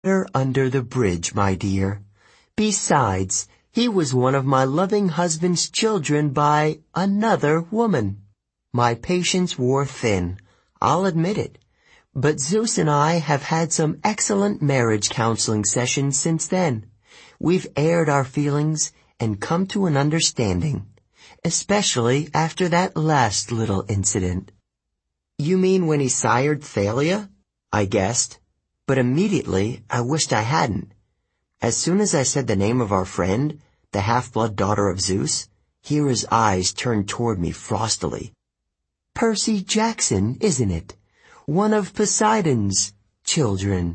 water under the bridge, my dear. Besides, he was one of my loving husband's children by another woman. My patience wore thin, I'll admit it. But Zeus and I have had some excellent marriage counseling sessions since then. We've aired our feelings and come to an understanding, especially after that last little incident. You mean when he sired Thalia? I guessed, but immediately I wished I hadn't. As soon as I said the name of our friend, the half-blood daughter of Zeus, Hera's eyes turned toward me frostily. Percy Jackson, isn't it? One of Poseidon's children.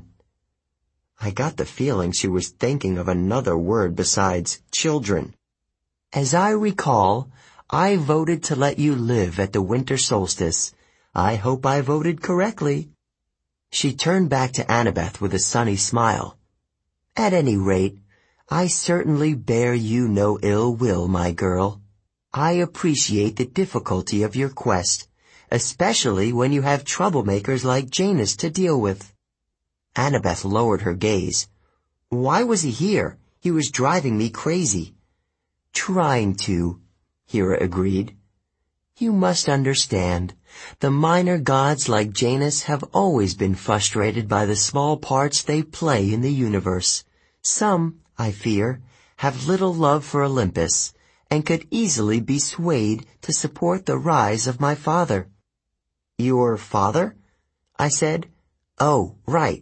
I got the feeling she was thinking of another word besides children. As I recall, I voted to let you live at the winter solstice. I hope I voted correctly. She turned back to Annabeth with a sunny smile. At any rate, I certainly bear you no ill will, my girl. I appreciate the difficulty of your quest, especially when you have troublemakers like Janus to deal with. Annabeth lowered her gaze. Why was he here? He was driving me crazy. Trying to, Hera agreed. You must understand, the minor gods like Janus have always been frustrated by the small parts they play in the universe. Some, I fear, have little love for Olympus, and could easily be swayed to support the rise of my father. Your father? I said. Oh, right.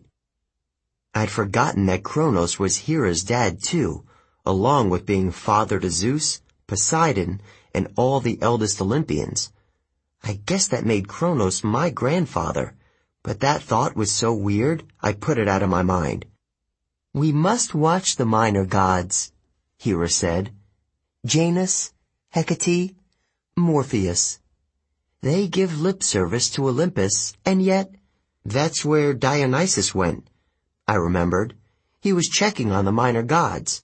I'd forgotten that Kronos was Hera's dad too, along with being father to Zeus, Poseidon, and all the eldest Olympians. I guess that made Kronos my grandfather, but that thought was so weird I put it out of my mind. We must watch the minor gods, Hera said. Janus, Hecate, Morpheus. They give lip service to Olympus, and yet, that's where Dionysus went, I remembered. He was checking on the minor gods.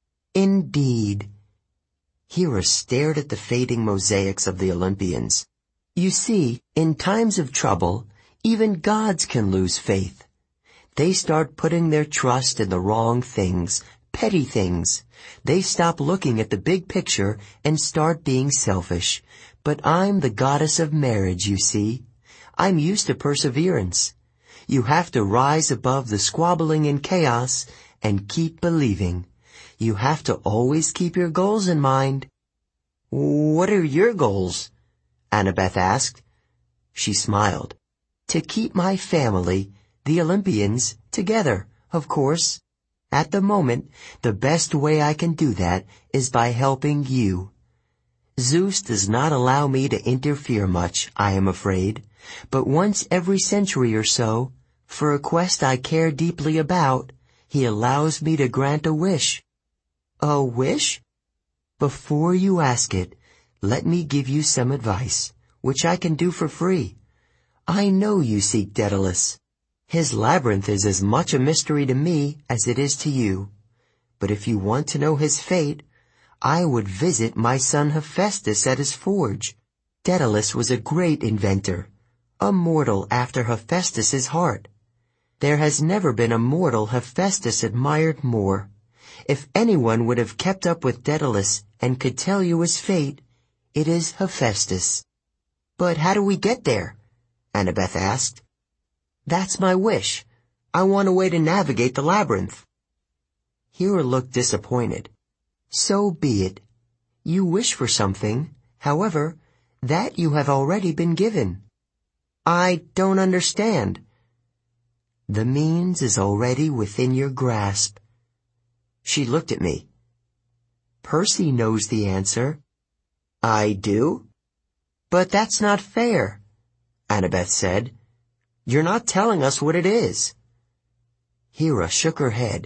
Indeed. Hera stared at the fading mosaics of the Olympians. You see, in times of trouble, even gods can lose faith. They start putting their trust in the wrong things, petty things. They stop looking at the big picture and start being selfish. But I'm the goddess of marriage, you see. I'm used to perseverance. You have to rise above the squabbling and chaos and keep believing. You have to always keep your goals in mind. What are your goals? Annabeth asked. She smiled. To keep my family, the Olympians, together, of course. At the moment, the best way I can do that is by helping you. Zeus does not allow me to interfere much, I am afraid, but once every century or so, for a quest I care deeply about, he allows me to grant a wish. A wish? Before you ask it, let me give you some advice, which I can do for free. I know you seek Daedalus. His labyrinth is as much a mystery to me as it is to you. But if you want to know his fate, I would visit my son Hephaestus at his forge. Daedalus was a great inventor, a mortal after Hephaestus's heart. There has never been a mortal Hephaestus admired more. If anyone would have kept up with Daedalus and could tell you his fate, it is Hephaestus. But how do we get there? Annabeth asked. That's my wish. I want a way to navigate the labyrinth. Hera looked disappointed. So be it. You wish for something, however, that you have already been given. I don't understand. The means is already within your grasp. She looked at me. Percy knows the answer. I do? But that's not fair, Annabeth said. You're not telling us what it is. Hera shook her head.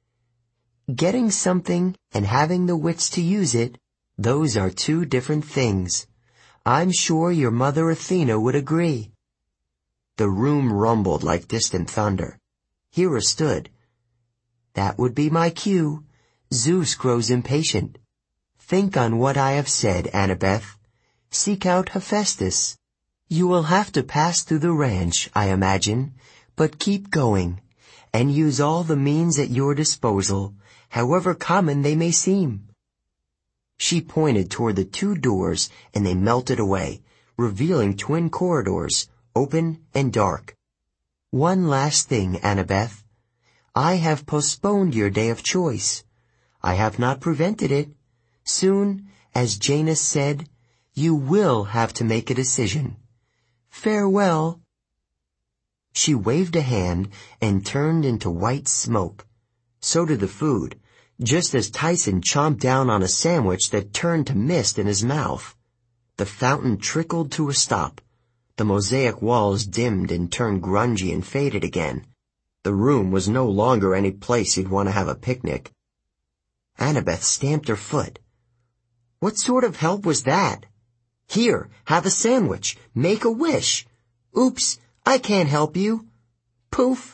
Getting something and having the wits to use it, those are two different things. I'm sure your mother Athena would agree. The room rumbled like distant thunder. Hera stood. That would be my cue. Zeus grows impatient. Think on what I have said, Annabeth. Seek out Hephaestus. You will have to pass through the ranch, I imagine, but keep going. and use all the means at your disposal, however common they may seem." She pointed toward the 2 doors, and they melted away, revealing twin corridors, open and dark. "One last thing, Annabeth. I have postponed your day of choice. I have not prevented it. Soon, as Janus said, you will have to make a decision. Farewell." She waved a hand and turned into white smoke. So did the food, just as Tyson chomped down on a sandwich that turned to mist in his mouth. The fountain trickled to a stop. The mosaic walls dimmed and turned grungy and faded again. The room was no longer any place you'd want to have a picnic. Annabeth stamped her foot. "What sort of help was that? Here, have a sandwich. Make a wish. Oops, I can't help you." Poof.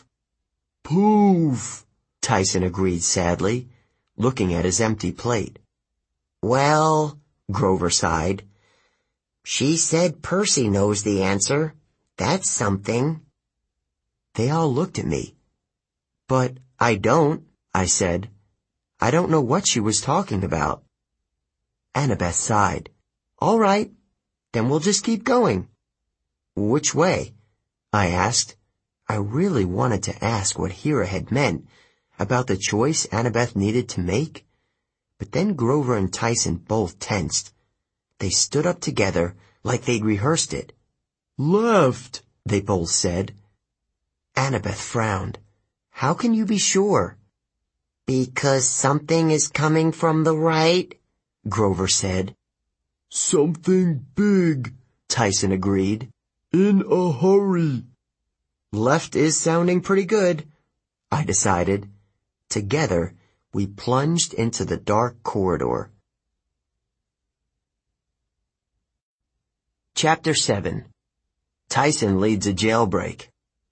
"Poof," Tyson agreed sadly, looking at his empty plate. "Well," Grover sighed, "she said Percy knows the answer. That's something." They all looked at me. "But I don't," I said. "I don't know what she was talking about." Annabeth sighed. "All right, then we'll just keep going." "Which way?" I asked. I really wanted to ask what Hera had meant about the choice Annabeth needed to make. But then Grover and Tyson both tensed. They stood up together like they'd rehearsed it. "Left," they both said. Annabeth frowned. "How can you be sure?" "Because something is coming from the right," Grover said. "Something big," Tyson agreed. "In a hurry." Left is sounding pretty good, I decided. Together, we plunged into the dark corridor. Chapter 7. Tyson leads a jailbreak.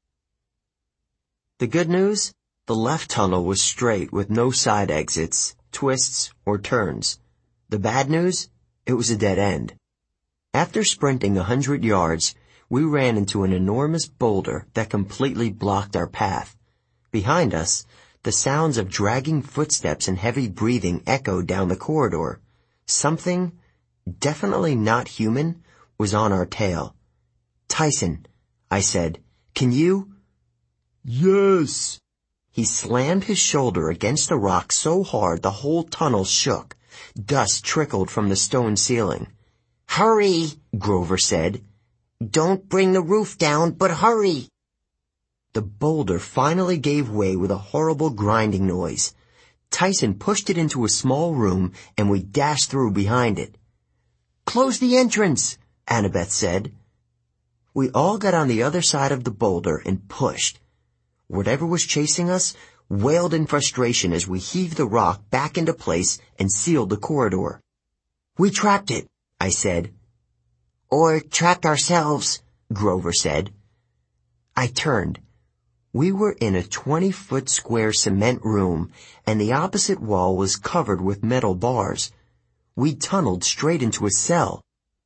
The good news? The left tunnel was straight with no side exits, twists, or turns. The bad news? It was a dead end. After sprinting 100 yards, we ran into an enormous boulder that completely blocked our path. Behind us, the sounds of dragging footsteps and heavy breathing echoed down the corridor. Something, definitely not human, was on our tail. "Tyson," I said, "can you?" "Yes." He slammed his shoulder against a rock so hard the whole tunnel shook. Dust trickled from the stone ceiling. "Hurry," Grover said. "Don't bring the roof down, but hurry." The boulder finally gave way with a horrible grinding noise. Tyson pushed it into a small room, and we dashed through behind it. "Close the entrance," Annabeth said. We all got on the other side of the boulder and pushed. Whatever was chasing us wailed in frustration as we heaved the rock back into place and sealed the corridor. "We trapped it," I said. "Or trapped ourselves," Grover said. I turned. We were in a 20-foot square cement room, and the opposite wall was covered with metal bars. We tunneled straight into a cell.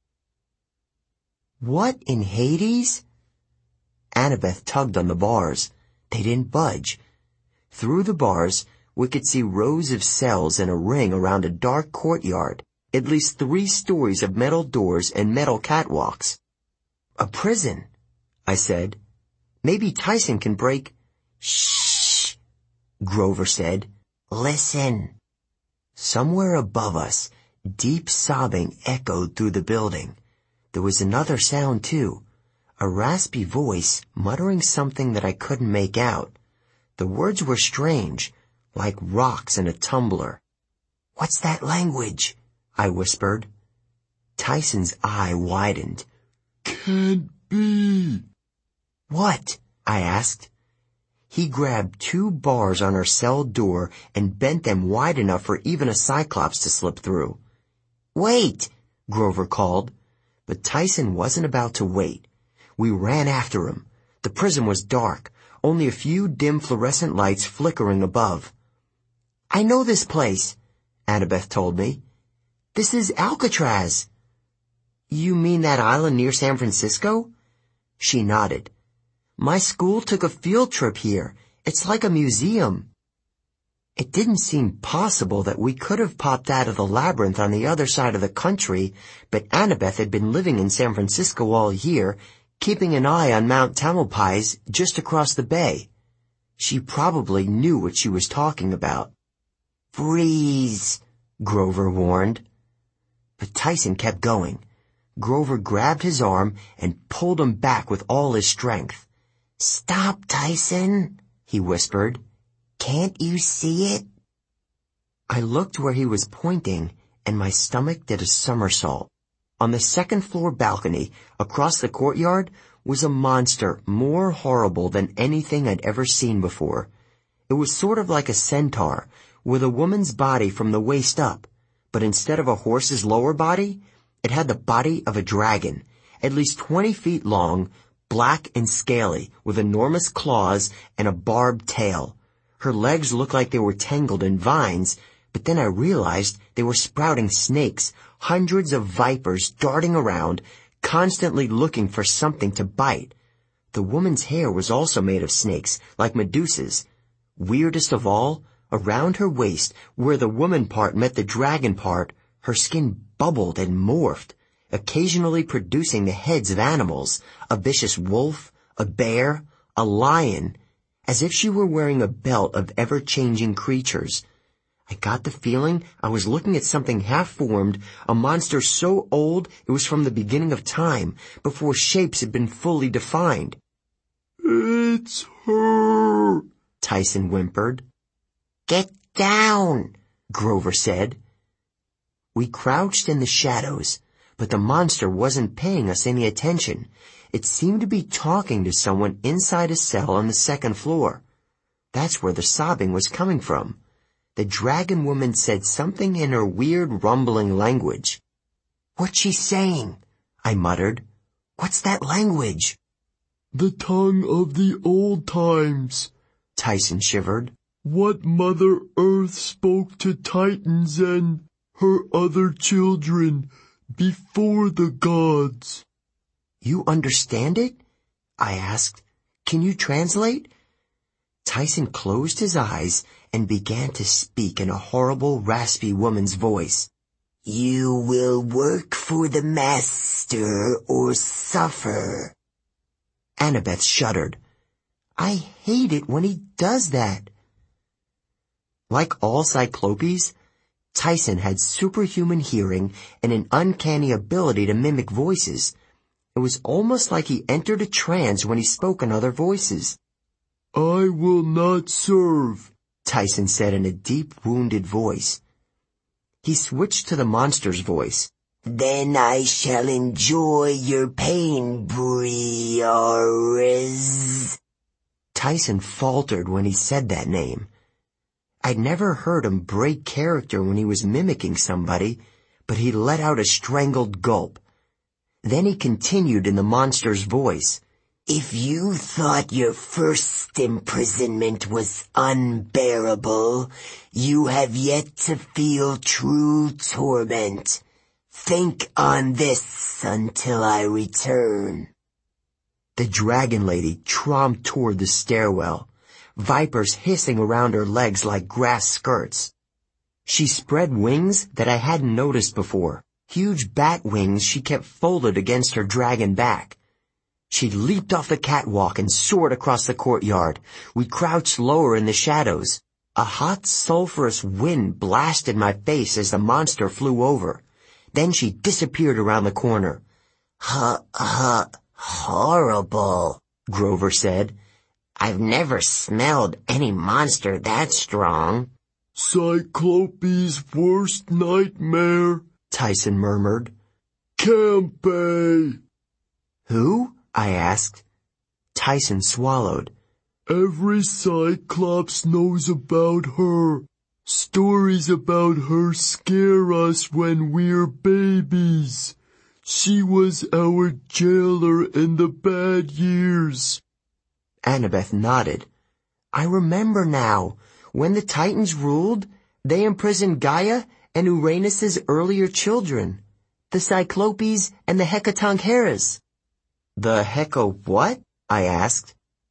"What in Hades?" Annabeth tugged on the bars. They didn't budge. Through the bars, we could see rows of cells in a ring around a dark courtyard, at least 3 stories of metal doors and metal catwalks. "A prison," I said. "Maybe Tyson can break—" "Shh," Grover said. "Listen." Somewhere above us, deep sobbing echoed through the building. There was another sound, too. A raspy voice muttering something that I couldn't make out. The words were strange, like rocks in a tumbler. "What's that language?" I whispered. Tyson's eye widened. "Can't be." "What?" I asked. He grabbed 2 bars on our cell door and bent them wide enough for even a cyclops to slip through. "Wait!" Grover called. But Tyson wasn't about to wait. We ran after him. The prison was dark, only a few dim fluorescent lights flickering above. "I know this place," Annabeth told me. "This is Alcatraz." "You mean that island near San Francisco?" She nodded. "My school took a field trip here, It's like a museum." It didn't seem possible that we could have popped out of the labyrinth on the other side of the country, but Annabeth had been living in San Francisco all year, keeping an eye on Mount Tamalpais just across the bay. She probably knew what she was talking about. "Freeze," Grover warned. But Tyson kept going. Grover grabbed his arm and pulled him back with all his strength. "Stop, Tyson," he whispered. "Can't you see it?" I looked where he was pointing, and my stomach did a somersault. On the second-floor balcony, across the courtyard, was a monster more horrible than anything I'd ever seen before. It was sort of like a centaur, with a woman's body from the waist up, but instead of a horse's lower body, it had the body of a dragon, at least 20 feet long, black and scaly, with enormous claws and a barbed tail. Her legs looked like they were tangled in vines, but then I realized they were sprouting snakes, hundreds of vipers darting around, constantly looking for something to bite. The woman's hair was also made of snakes, like Medusa's. Weirdest of all, around her waist, where the woman part met the dragon part, her skin bubbled and morphed, occasionally producing the heads of animals, a vicious wolf, a bear, a lion, as if she were wearing a belt of ever-changing creatures. I got the feeling I was looking at something half-formed, a monster so old it was from the beginning of time, before shapes had been fully defined. "It's her," Tyson whimpered. "Get down," Grover said. We crouched in the shadows, but the monster wasn't paying us any attention. It seemed to be talking to someone inside a cell on the second floor. That's where the sobbing was coming from. The dragon woman said something in her weird rumbling language. "What's she saying?" I muttered. "What's that language?" "The tongue of the old times," Tyson shivered. "What Mother Earth spoke to Titans and her other children before the gods." "You understand it?" I asked. "Can you translate?" Tyson closed his eyes and began to speak in a horrible, raspy woman's voice. "You will work for the master or suffer." Annabeth shuddered. "I hate it when he does that." Like all Cyclopes, Tyson had superhuman hearing and an uncanny ability to mimic voices. It was almost like he entered a trance when he spoke in other voices. "I will not serve," Tyson said in a deep, wounded voice. He switched to the monster's voice. "Then I shall enjoy your pain, Briareus." Tyson faltered when he said that name. I'd never heard him break character when he was mimicking somebody, but he let out a strangled gulp. Then he continued in the monster's voice. "If you thought your first imprisonment was unbearable, you have yet to feel true torment. Think on this until I return." The dragon lady tromped toward the stairwell, vipers hissing around her legs like grass skirts. She spread wings that I hadn't noticed before, huge bat wings she kept folded against her dragon back. She leaped off the catwalk and soared across the courtyard. We crouched lower in the shadows. A hot, sulphurous wind blasted my face as the monster flew over. Then she disappeared around the corner. Horrible," Grover said. "I've never smelled any monster that strong." "Cyclope's worst nightmare," Tyson murmured. "Campe." "Who?" I asked. Tyson swallowed. "Every Cyclops knows about her. Stories about her scare us when we're babies. She was our jailer in the bad years." Annabeth nodded. "I remember now. When the Titans ruled, they imprisoned Gaia and Uranus's earlier children, the Cyclopes and the Hecatoncheires." "The Heca what?" I asked.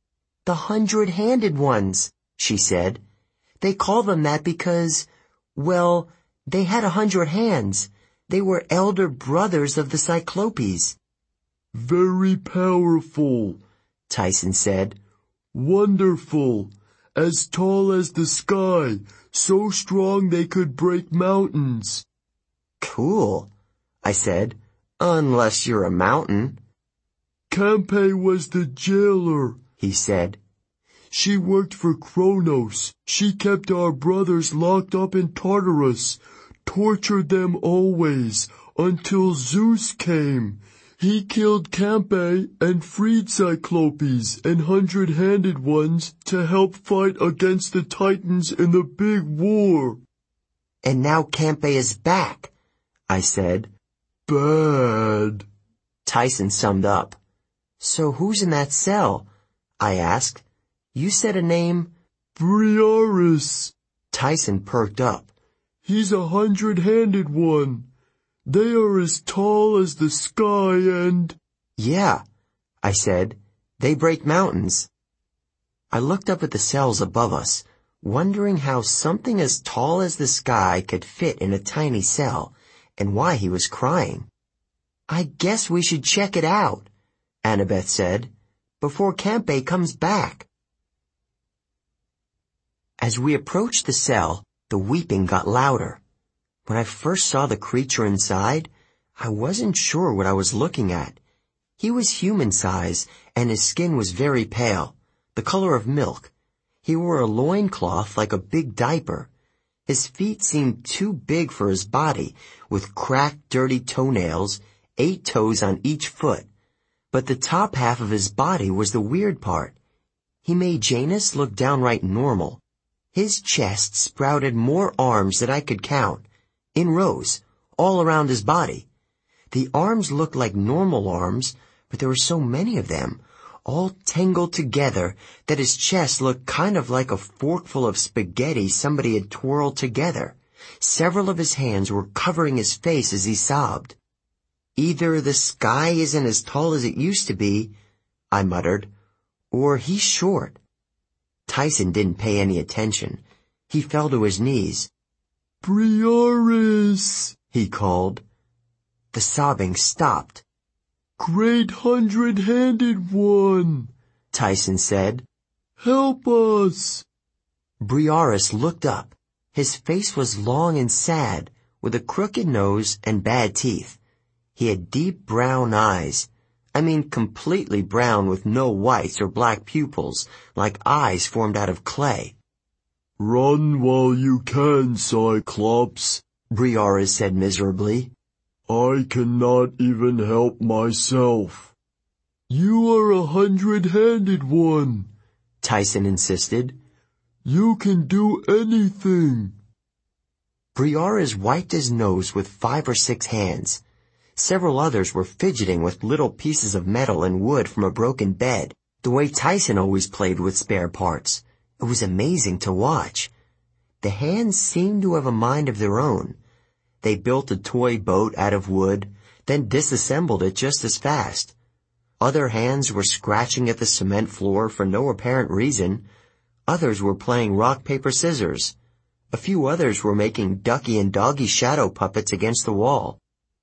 The 100-handed ones, she said. They call them that because, well, they had 100 hands. They were elder brothers of the Cyclopes. Very powerful, Tyson said. Wonderful. As tall as the sky, so strong they could break mountains. Cool, I said, unless you're a mountain. Campe was the jailer, he said. She worked for Kronos. She kept our brothers locked up in Tartarus, tortured them always, until Zeus came. He killed Campe and freed Cyclopes and 100-handed ones to help fight against the Titans in the big war. And now Campe is back, I said. Bad, Tyson summed up. So who's in that cell? I asked. You said a name? Briareus. Tyson perked up. He's a 100-handed one. They are as tall as the sky and... Yeah, I said. They break mountains. I looked up at the cells above us, wondering how something as tall as the sky could fit in a tiny cell, and why he was crying. I guess we should check it out, Annabeth said, before Campe comes back. As we approached the cell, the weeping got louder. When I first saw the creature inside, I wasn't sure what I was looking at. He was human size, and his skin was very pale, the color of milk. He wore a loincloth like a big diaper. His feet seemed too big for his body, with cracked, dirty toenails, 8 toes on each foot. But the top half of his body was the weird part. He made Janus look downright normal. His chest sprouted more arms than I could count, in rows, all around his body. The arms looked like normal arms, but there were so many of them, all tangled together, that his chest looked kind of like a forkful of spaghetti somebody had twirled together. Several of his hands were covering his face as he sobbed. Either the sky isn't as tall as it used to be, I muttered, or he's short. Tyson didn't pay any attention. He fell to his knees. Briareus, he called. The sobbing stopped. Great 100-handed one, Tyson said. Help us. Briareus looked up. His face was long and sad, with a crooked nose and bad teeth. He had deep brown eyes. I mean completely brown with no whites or black pupils, like eyes formed out of clay. Run while you can, Cyclops, Briareus said miserably. I cannot even help myself. You are a 100-handed one, Tyson insisted. You can do anything. Briareus wiped his nose with 5 or 6 hands. Several others were fidgeting with little pieces of metal and wood from a broken bed, the way Tyson always played with spare parts. It was amazing to watch. The hands seemed to have a mind of their own. They built a toy boat out of wood, then disassembled it just as fast. Other hands were scratching at the cement floor for no apparent reason. Others were playing rock, paper, scissors. A few others were making Ducky and Doggy shadow puppets against the wall.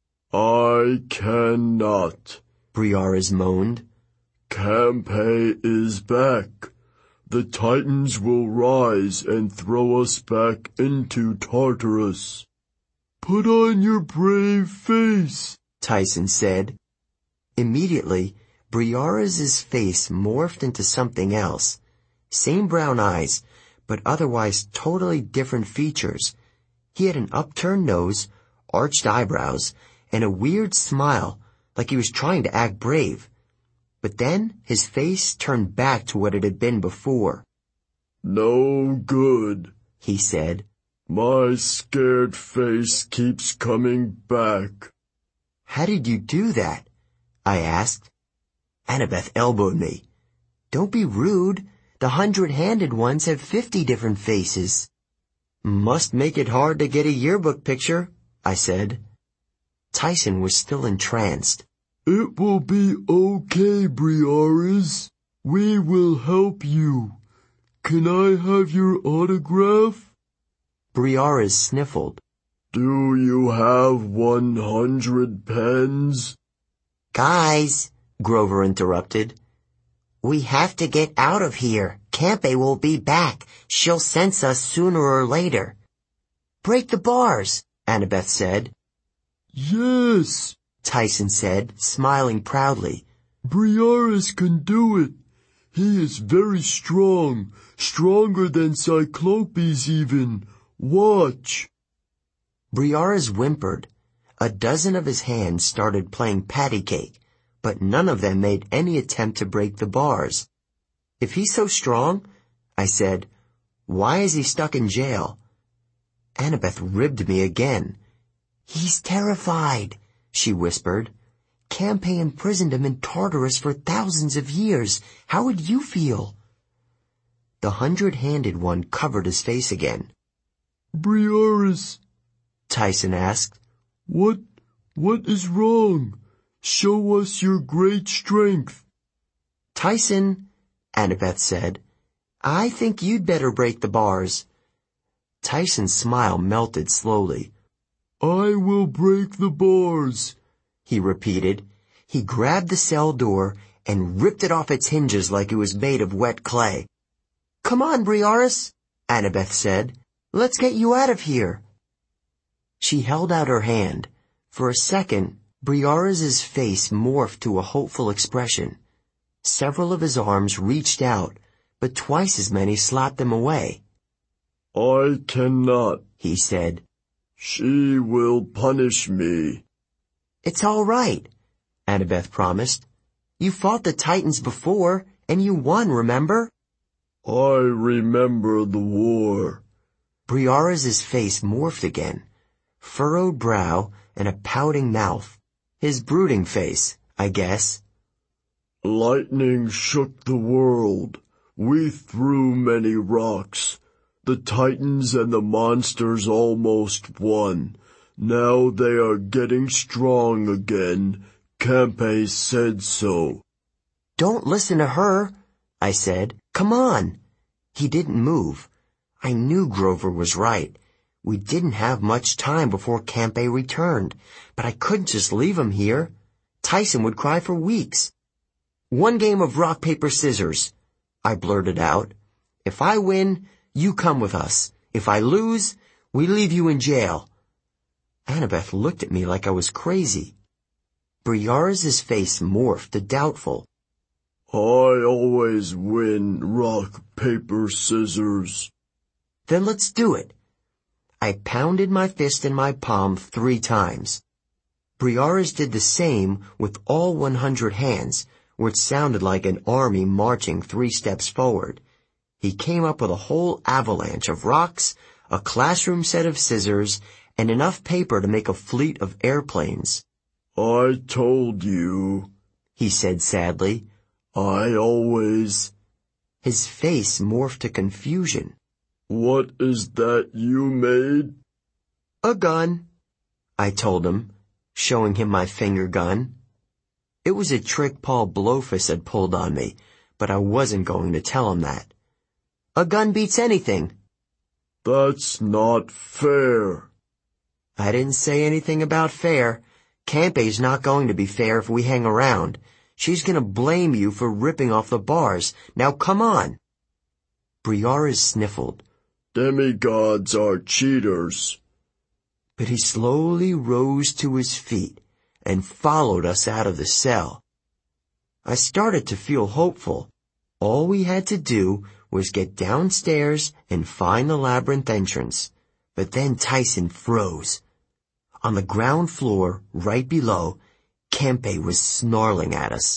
I cannot, Briareus moaned. Campe is back. The Titans will rise and throw us back into Tartarus. Put on your brave face, Tyson said. Immediately, Briareus's face morphed into something else. Same brown eyes, but otherwise totally different features. He had an upturned nose, arched eyebrows, and a weird smile, like he was trying to act brave. But then his face turned back to what it had been before. No good, he said. My scared face keeps coming back. How did you do that? I asked. Annabeth elbowed me. Don't be rude. The 100-handed ones have 50 different faces. Must make it hard to get a yearbook picture, I said. Tyson was still entranced. It will be okay, Briareus, We will help you. Can I have your autograph? Briares sniffled. Do you have 100 pens? Guys, Grover interrupted. we have to get out of here. Campe will be back. She'll sense us sooner or later. Break the bars, Annabeth said. Yes, Tyson said, smiling proudly. Briares can do it. He is very strong, stronger than Cyclopes even. Watch. Briares whimpered. A dozen of his hands started playing patty cake, but none of them made any attempt to break the bars. If he's so strong, I said, why is he stuck in jail? Annabeth ribbed me again. He's terrified, she whispered. Campe imprisoned him in Tartarus for thousands of years. How would you feel? The 100-handed one covered his face again. Briares, Tyson asked. what is wrong? Show us your great strength. Tyson, Annabeth said, I think you'd better break the bars. Tyson's smile melted slowly. I will break the bars, he repeated. He grabbed the cell door and ripped it off its hinges like it was made of wet clay. Come on, Briares, Annabeth said. Let's get you out of here. She held out her hand. For a second, Briares' face morphed to a hopeful expression. Several of his arms reached out, but twice as many slapped them away. I cannot, he said. She will punish me. It's all right, Annabeth promised. You fought the Titans before, and you won, remember? I remember the war. Briares' face morphed again. Furrowed brow and a pouting mouth. His brooding face, I guess. Lightning shook the world. We threw many rocks. The Titans and the monsters almost won. Now they are getting strong again. Campe said so. Don't listen to her, I said. Come on. He didn't move. I knew Grover was right. We didn't have much time before Campe returned, but I couldn't just leave him here. Tyson would cry for weeks. One game of rock, paper, scissors, I blurted out. If I win, you come with us. If I lose, we leave you in jail. Annabeth looked at me like I was crazy. Briares' face morphed to doubtful. I always win rock, paper, scissors. Then let's do it. I pounded my fist in my palm 3 times. Briares did the same with all 100 hands, which sounded like an army marching 3 steps forward. He came up with a whole avalanche of rocks, a classroom set of scissors, and enough paper to make a fleet of airplanes. I told you, he said sadly. I always... His face morphed to confusion. What is that you made? A gun, I told him, showing him my finger gun. It was a trick Paul Blowfus had pulled on me, but I wasn't going to tell him that. A gun beats anything. That's not fair. I didn't say anything about fair. Campe's not going to be fair if we hang around. She's going to blame you for ripping off the bars. Now come on. Briares sniffled. Demigods are cheaters. But he slowly rose to his feet and followed us out of the cell. I started to feel hopeful. All we had to do was get downstairs and find the labyrinth entrance. But then Tyson froze. On the ground floor, right below, Campe was snarling at us.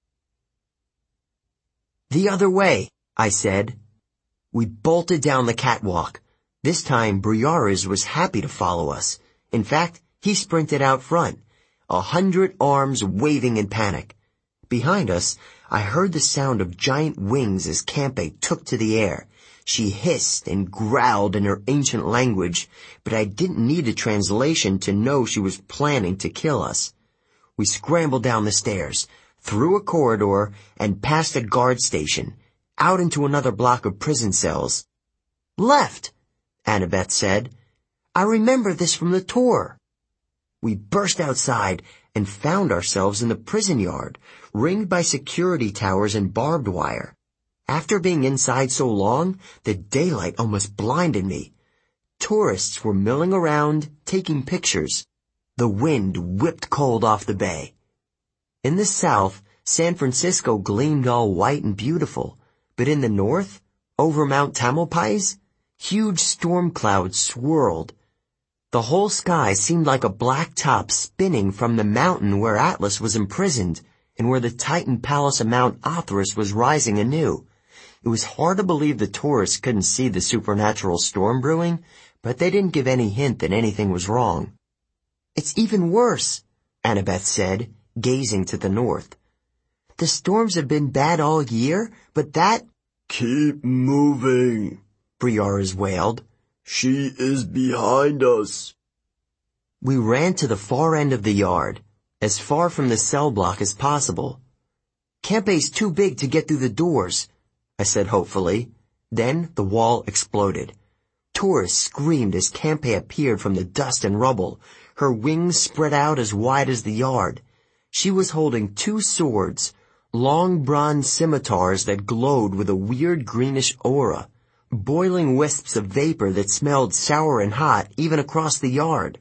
The other way, I said. We bolted down the catwalk. This time, Briares was happy to follow us. In fact, he sprinted out front, 100 arms waving in panic. Behind us, I heard the sound of giant wings as Campe took to the air. She hissed and growled in her ancient language, but I didn't need a translation to know she was planning to kill us. We scrambled down the stairs, through a corridor, and past a guard station, out into another block of prison cells. Left, Annabeth said. I remember this from the tour. We burst outside and found ourselves in the prison yard, ringed by security towers and barbed wire. After being inside so long, the daylight almost blinded me. Tourists were milling around, taking pictures. The wind whipped cold off the bay. In the south, San Francisco gleamed all white and beautiful, but in the north, over Mount Tamalpais, huge storm clouds swirled. The whole sky seemed like a black top spinning from the mountain where Atlas was imprisoned and where the Titan palace of Mount Othras was rising anew. It was hard to believe the tourists couldn't see the supernatural storm brewing, but they didn't give any hint that anything was wrong. It's even worse, Annabeth said, gazing to the north. The storms have been bad all year, but that— Keep moving, Briares wailed. She is behind us. We ran to the far end of the yard, as far from the cell block as possible. Campe's too big to get through the doors, I said hopefully. Then the wall exploded. Tourists screamed as Campe appeared from the dust and rubble, her wings spread out as wide as the yard. She was holding 2 swords, long bronze scimitars that glowed with a weird greenish aura, boiling wisps of vapor that smelled sour and hot even across the yard.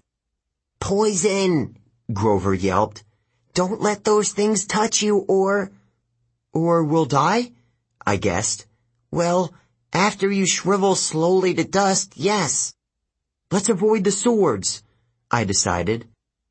Poison, Grover yelped. Don't let those things touch you Or we'll die? I guessed. Well, after you shrivel slowly to dust, yes. Let's avoid the swords, I decided.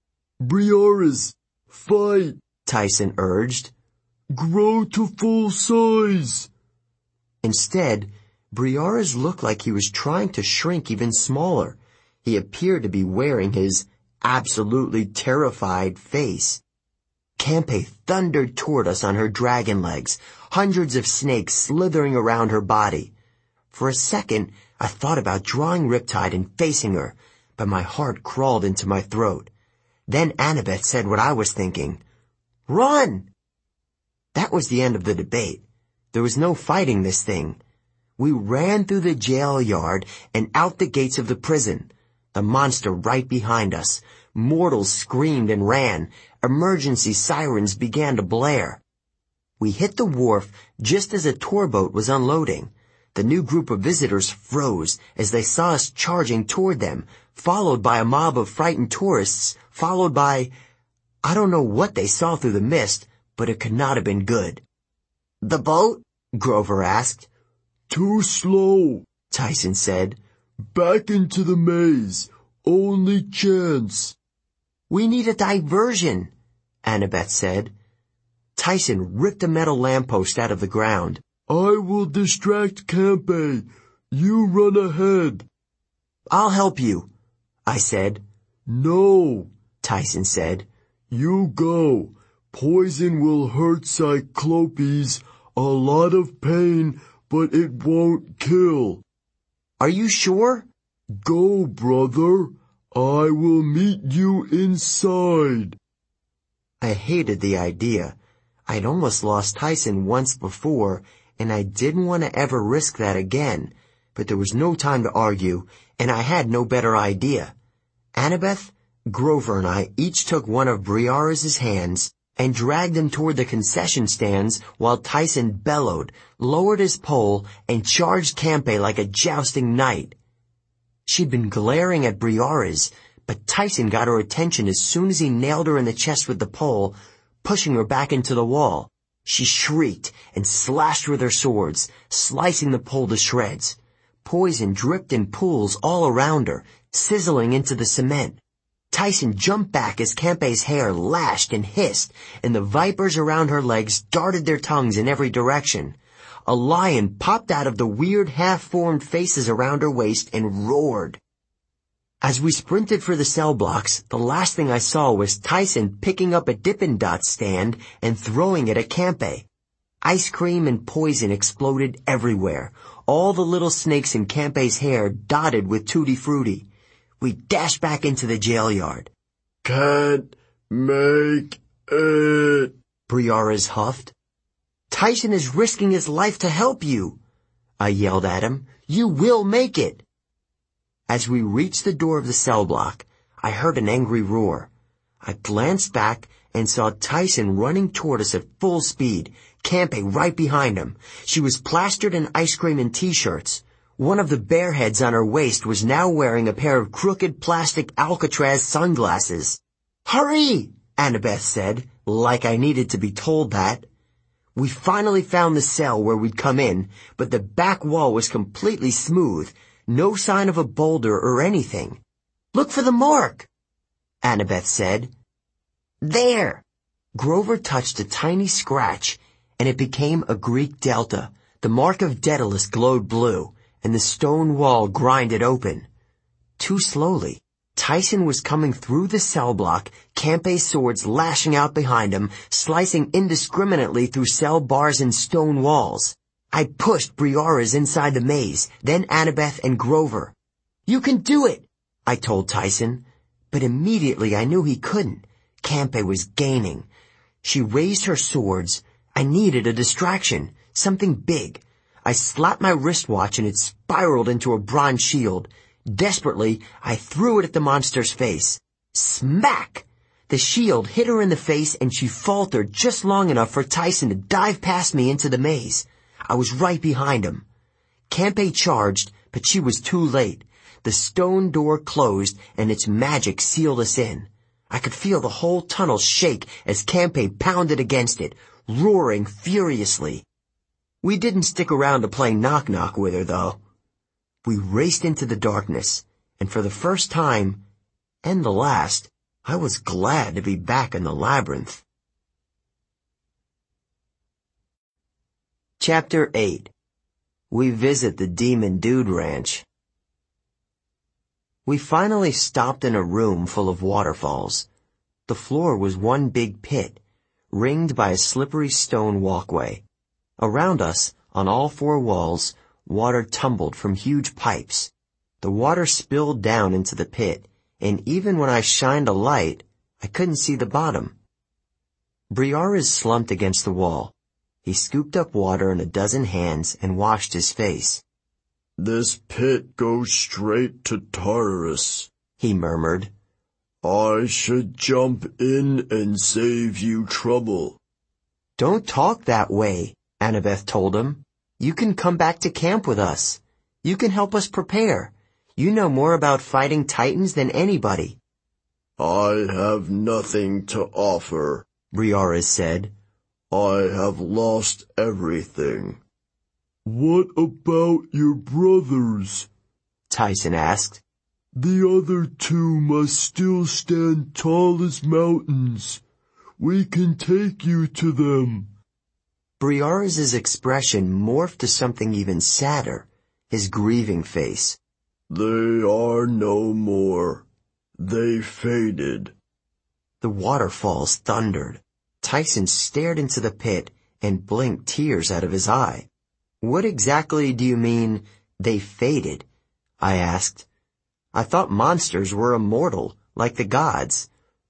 Briares, fight, Tyson urged. Grow to full size. Instead, Briares looked like he was trying to shrink even smaller. He appeared to be wearing his absolutely terrified face. Campe thundered toward us on her dragon legs, hundreds of snakes slithering around her body. For a second, I thought about drawing Riptide and facing her, but my heart crawled into my throat. Then Annabeth said what I was thinking. Run! That was the end of the debate. There was no fighting this thing. We ran through the jail yard and out the gates of the prison, the monster right behind us. Mortals screamed and ran. Emergency sirens began to blare. We hit the wharf just as a tour boat was unloading. The new group of visitors froze as they saw us charging toward them, followed by a mob of frightened tourists, followed by— I don't know what they saw through the mist, but it could not have been good. The boat? Grover asked. Too slow, Tyson said. Back into the maze. Only chance. We need a diversion, Annabeth said. Tyson ripped a metal lamppost out of the ground. I will distract Campe. You run ahead. I'll help you, I said. No, Tyson said. You go. Poison will hurt Cyclopes. A lot of pain, but it won't kill. Are you sure? Go, brother. I will meet you inside. I hated the idea. I'd almost lost Tyson once before, and I didn't want to ever risk that again. But there was no time to argue, and I had no better idea. Annabeth, Grover, and I each took one of Briares' hands and dragged him toward the concession stands while Tyson bellowed, lowered his pole, and charged Campe like a jousting knight. She'd been glaring at Briares, but Tyson got her attention as soon as he nailed her in the chest with the pole, pushing her back into the wall. She shrieked and slashed with her swords, slicing the pole to shreds. Poison dripped in pools all around her, sizzling into the cement. Tyson jumped back as Campe's hair lashed and hissed, and the vipers around her legs darted their tongues in every direction. A lion popped out of the weird half-formed faces around her waist and roared. As we sprinted for the cell blocks, the last thing I saw was Tyson picking up a Dippin' Dots stand and throwing it at Campe. Ice cream and poison exploded everywhere. All the little snakes in Campe's hair dotted with Tutti Frutti. We dashed back into the jail yard. Can't make it, Briares huffed. Tyson is risking his life to help you, I yelled at him. You will make it. As we reached the door of the cell block, I heard an angry roar. I glanced back and saw Tyson running toward us at full speed, Campe right behind him. She was plastered in ice cream and t-shirts. One of the bear heads on her waist was now wearing a pair of crooked plastic Alcatraz sunglasses. Hurry, Annabeth said, like I needed to be told that. We finally found the cell where we'd come in, but the back wall was completely smooth, no sign of a boulder or anything. Look for the mark, Annabeth said. There! Grover touched a tiny scratch, and it became a Greek delta. The mark of Daedalus glowed blue, and the stone wall grinded open. Too slowly. Tyson was coming through the cell block, Campe's swords lashing out behind him, slicing indiscriminately through cell bars and stone walls. I pushed Briares inside the maze, then Annabeth and Grover. You can do it, I told Tyson, but immediately I knew he couldn't. Campe was gaining. She raised her swords. I needed a distraction, something big. I slapped my wristwatch and it spiraled into a bronze shield. Desperately, I threw it at the monster's face. Smack! The shield hit her in the face and she faltered just long enough for Tyson to dive past me into the maze. I was right behind him. Campe charged, but she was too late. The stone door closed and its magic sealed us in. I could feel the whole tunnel shake as Campe pounded against it, roaring furiously. We didn't stick around to play knock-knock with her, though. We raced into the darkness, and for the first time, and the last, I was glad to be back in the labyrinth. Chapter 8. We visit the Demon Dude Ranch. We finally stopped in a room full of waterfalls. The floor was one big pit, ringed by a slippery stone walkway. Around us, on all four walls, water tumbled from huge pipes. The water spilled down into the pit, and even when I shined a light, I couldn't see the bottom. Briares slumped against the wall. He scooped up water in a dozen hands and washed his face. This pit goes straight to Tartarus, he murmured. I should jump in and save you trouble. Don't talk that way, Annabeth told him. You can come back to camp with us. You can help us prepare. You know more about fighting Titans than anybody. I have nothing to offer, Briares said. I have lost everything. What about your brothers? Tyson asked. The other two must still stand tall as mountains. We can take you to them. Briares' expression morphed to something even sadder, his grieving face. They are no more. They faded. The waterfalls thundered. Tyson stared into the pit and blinked tears out of his eye. What exactly do you mean, they faded? I asked. I thought monsters were immortal, like the gods.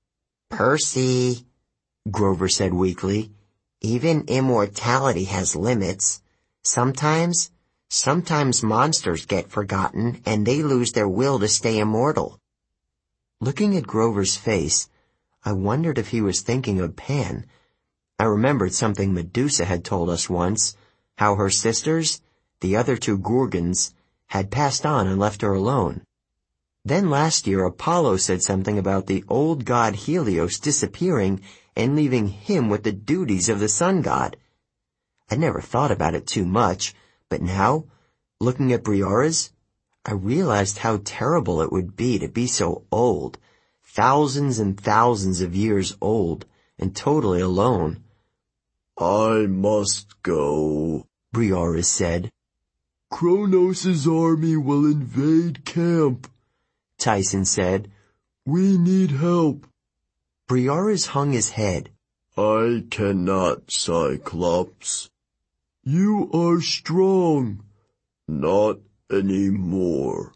Percy, Grover said weakly, even immortality has limits. Sometimes monsters get forgotten and they lose their will to stay immortal. Looking at Grover's face, I wondered if he was thinking of Pan. I remembered something Medusa had told us once, how her sisters, the other two Gorgons, had passed on and left her alone. Then last year Apollo said something about the old god Helios disappearing and leaving him with the duties of the sun god. I never thought about it too much, but now, looking at Briares, I realized how terrible it would be to be so old, thousands and thousands of years old, and totally alone. I must go, Briares said. Kronos' army will invade camp, Tyson said. We need help. Briares hung his head. I cannot, Cyclops. You are strong. Not anymore.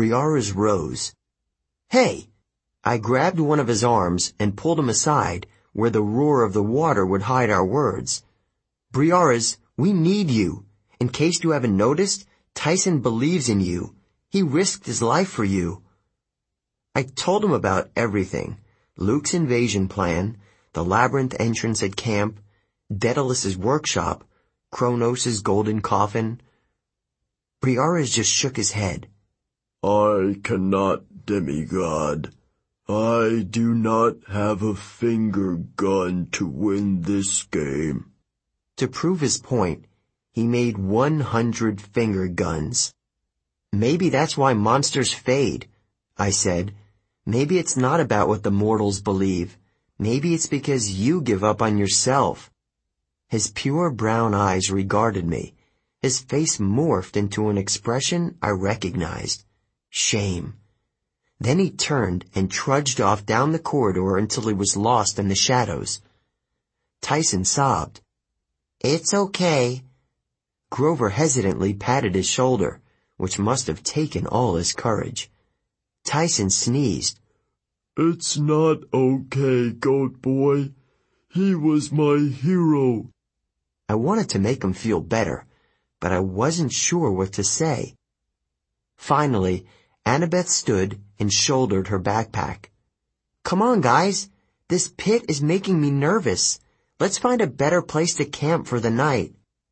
Briares rose. Hey! I grabbed one of his arms and pulled him aside, where the roar of the water would hide our words. Briares, we need you. In case you haven't noticed, Tyson believes in you. He risked his life for you. I told him about everything. Luke's invasion plan, the labyrinth entrance at camp, Daedalus's workshop, Kronos' golden coffin. Briares just shook his head. I cannot, demigod. I do not have a finger gun to win this game. To prove his point, he made 100 finger guns. Maybe that's why monsters fade, I said. Maybe it's not about what the mortals believe. Maybe it's because you give up on yourself. His pure brown eyes regarded me. His face morphed into an expression I recognized. Shame. Then he turned and trudged off down the corridor until he was lost in the shadows. Tyson sobbed. It's okay. Grover hesitantly patted his shoulder, which must have taken all his courage. Tyson sneezed. It's not okay, Goat Boy. He was my hero. I wanted to make him feel better, but I wasn't sure what to say. Finally, Annabeth stood and shouldered her backpack. Come on, guys. This pit is making me nervous. Let's find a better place to camp for the night.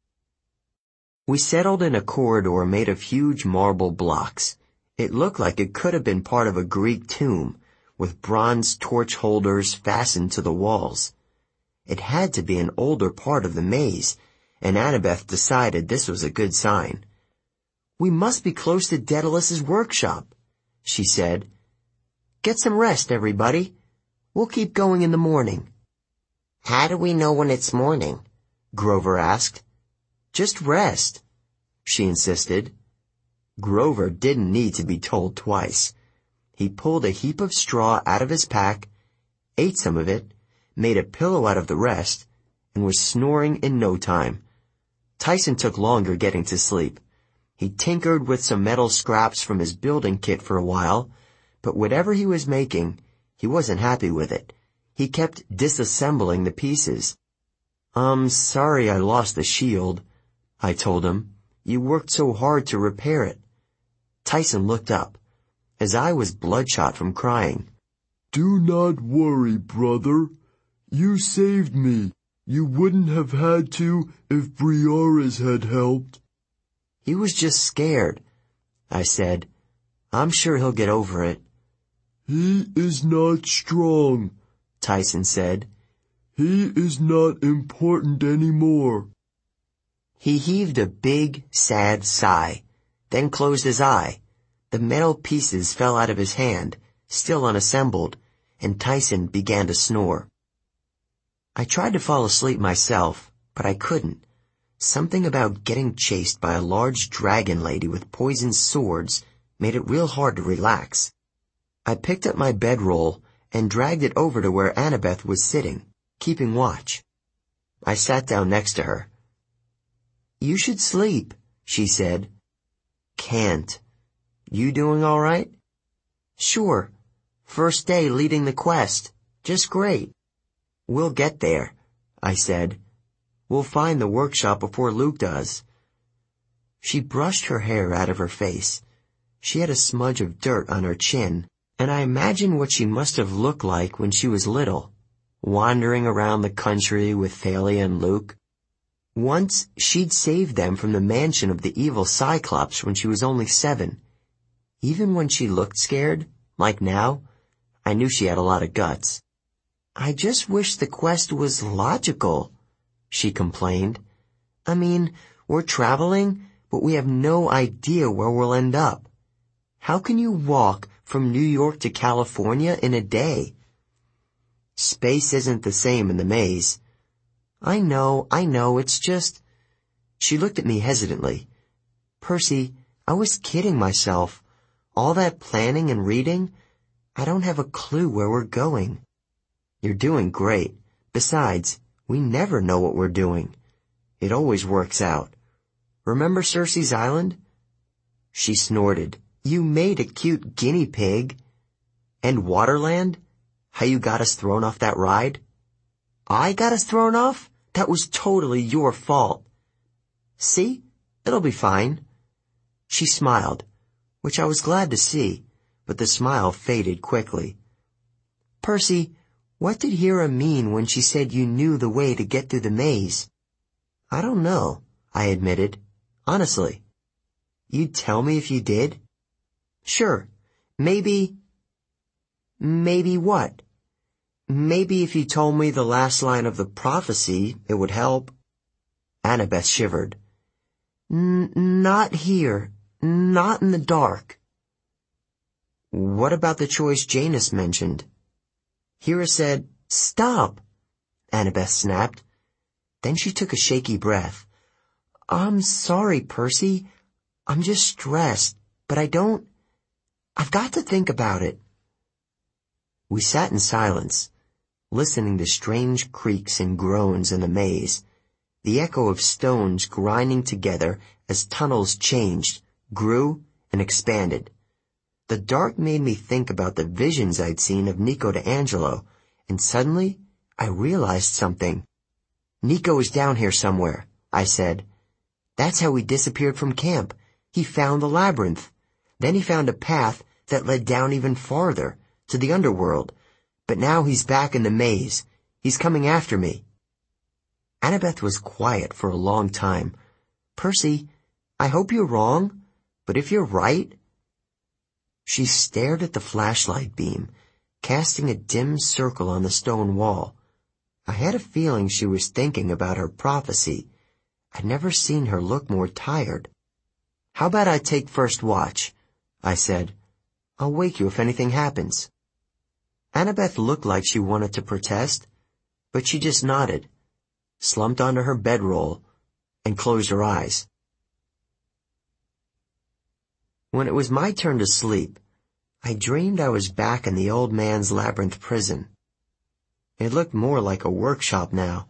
We settled in a corridor made of huge marble blocks. It looked like it could have been part of a Greek tomb, with bronze torch holders fastened to the walls. It had to be an older part of the maze, and Annabeth decided this was a good sign. We must be close to Daedalus's workshop, she said. Get some rest, everybody. We'll keep going in the morning. How do we know when it's morning? Grover asked. Just rest, she insisted. Grover didn't need to be told twice. He pulled a heap of straw out of his pack, ate some of it, made a pillow out of the rest, and was snoring in no time. Tyson took longer getting to sleep. He tinkered with some metal scraps from his building kit for a while, but whatever he was making, he wasn't happy with it. He kept disassembling the pieces. Sorry I lost the shield, I told him. You worked so hard to repair it. Tyson looked up. His eye was bloodshot from crying. Do not worry, brother. You saved me. You wouldn't have had to if Briares had helped. He was just scared, I said. I'm sure he'll get over it. He is not strong, Tyson said. He is not important anymore. He heaved a big, sad sigh, then closed his eye. The metal pieces fell out of his hand, still unassembled, and Tyson began to snore. I tried to fall asleep myself, but I couldn't. Something about getting chased by a large dragon lady with poisoned swords made it real hard to relax. I picked up my bedroll and dragged it over to where Annabeth was sitting, keeping watch. I sat down next to her. You should sleep, she said. Can't. You doing all right? Sure. First day leading the quest. Just great. We'll get there, I said. We'll find the workshop before Luke does. She brushed her hair out of her face. She had a smudge of dirt on her chin, and I imagined what she must have looked like when she was little, wandering around the country with Thalia and Luke. Once, she'd saved them from the mansion of the evil Cyclops when she was only 7. Even when she looked scared, like now, I knew she had a lot of guts. I just wish the quest was logical, she complained. I mean, we're traveling, but we have no idea where we'll end up. How can you walk from New York to California in a day? Space isn't the same in the maze. I know, it's just... She looked at me hesitantly. Percy, I was kidding myself. All that planning and reading, I don't have a clue where we're going. You're doing great. Besides, we never know what we're doing. It always works out. Remember Circe's Island? She snorted. You made a cute guinea pig. And Waterland? How you got us thrown off that ride? I got us thrown off? That was totally your fault. See? It'll be fine. She smiled, which I was glad to see, but the smile faded quickly. Percy, what did Hera mean when she said you knew the way to get through the maze? I don't know, I admitted. Honestly. You'd tell me if you did? Sure. Maybe what? Maybe if you told me the last line of the prophecy, it would help. Annabeth shivered. Not here. Not in the dark. What about the choice Janus mentioned? Hera said, Stop! Annabeth snapped. Then she took a shaky breath. I'm sorry, Percy. I'm just stressed, but I've got to think about it. We sat in silence, listening to strange creaks and groans in the maze, the echo of stones grinding together as tunnels changed, grew, and expanded. The dark made me think about the visions I'd seen of Nico D'Angelo, and suddenly I realized something. Nico is down here somewhere, I said. That's how he disappeared from camp. He found the labyrinth. Then he found a path that led down even farther, to the underworld. But now he's back in the maze. He's coming after me. Annabeth was quiet for a long time. Percy, I hope you're wrong, but if you're right... She stared at the flashlight beam, casting a dim circle on the stone wall. I had a feeling she was thinking about her prophecy. I'd never seen her look more tired. How about I take first watch? I said. I'll wake you if anything happens. Annabeth looked like she wanted to protest, but she just nodded, slumped onto her bedroll, and closed her eyes. When it was my turn to sleep, I dreamed I was back in the old man's labyrinth prison. It looked more like a workshop now.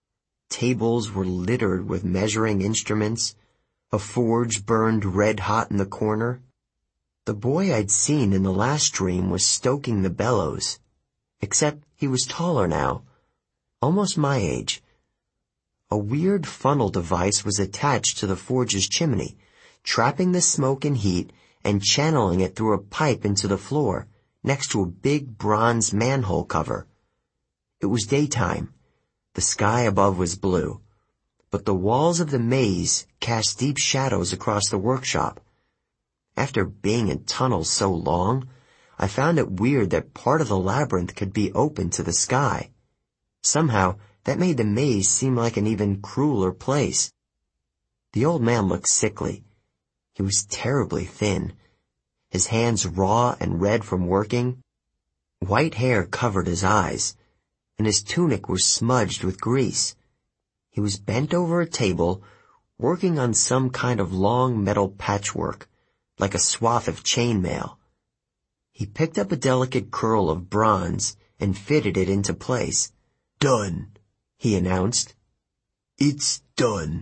Tables were littered with measuring instruments. A forge burned red-hot in the corner. The boy I'd seen in the last dream was stoking the bellows, except he was taller now, almost my age. A weird funnel device was attached to the forge's chimney, trapping the smoke and heat and channeling it through a pipe into the floor, next to a big bronze manhole cover. It was daytime. The sky above was blue, but the walls of the maze cast deep shadows across the workshop. After being in tunnels so long, I found it weird that part of the labyrinth could be open to the sky. Somehow, that made the maze seem like an even crueler place. The old man looked sickly. He was terribly thin, his hands raw and red from working. White hair covered his eyes, and his tunic was smudged with grease. He was bent over a table, working on some kind of long metal patchwork, like a swath of chainmail. He picked up a delicate curl of bronze and fitted it into place. Done, he announced. It's done.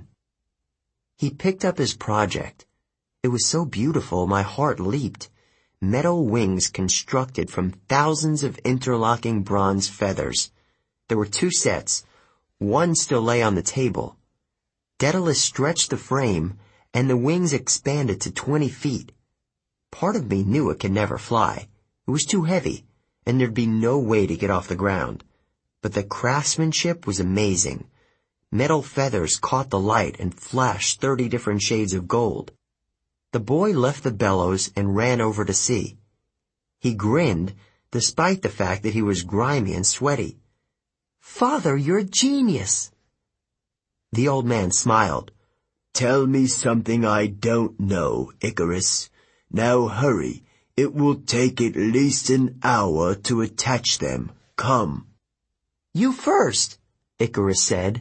He picked up his project. It was so beautiful my heart leaped. Metal wings constructed from thousands of interlocking bronze feathers. There were 2 sets. One still lay on the table. Daedalus stretched the frame, and the wings expanded to 20 feet. Part of me knew it could never fly. It was too heavy, and there'd be no way to get off the ground. But the craftsmanship was amazing. Metal feathers caught the light and flashed 30 different shades of gold. The boy left the bellows and ran over to see. He grinned, despite the fact that he was grimy and sweaty. Father, you're a genius. The old man smiled. Tell me something I don't know, Icarus. Now hurry. It will take at least an hour to attach them. Come. You first, Icarus said.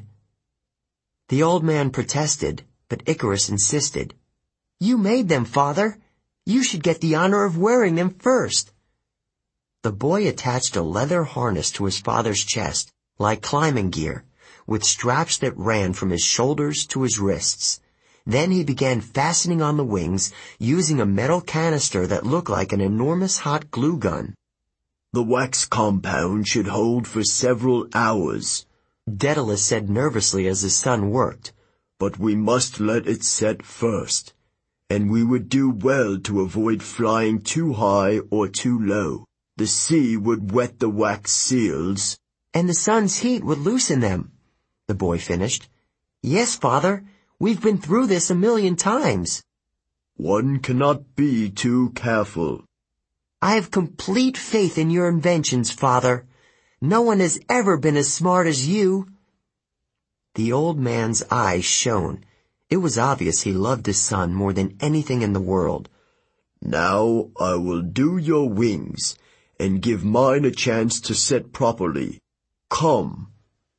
The old man protested, but Icarus insisted. You made them, Father. You should get the honor of wearing them first. The boy attached a leather harness to his father's chest, like climbing gear, with straps that ran from his shoulders to his wrists. Then he began fastening on the wings, using a metal canister that looked like an enormous hot glue gun. The wax compound should hold for several hours, Daedalus said nervously as his son worked. But we must let it set first, and we would do well to avoid flying too high or too low. The sea would wet the wax seals, and the sun's heat would loosen them, the boy finished. Yes, Father, we've been through this 1,000,000 times. One cannot be too careful. I have complete faith in your inventions, Father. No one has ever been as smart as you. The old man's eyes shone. It was obvious he loved his son more than anything in the world. Now I will do your wings, and give mine a chance to set properly. Come.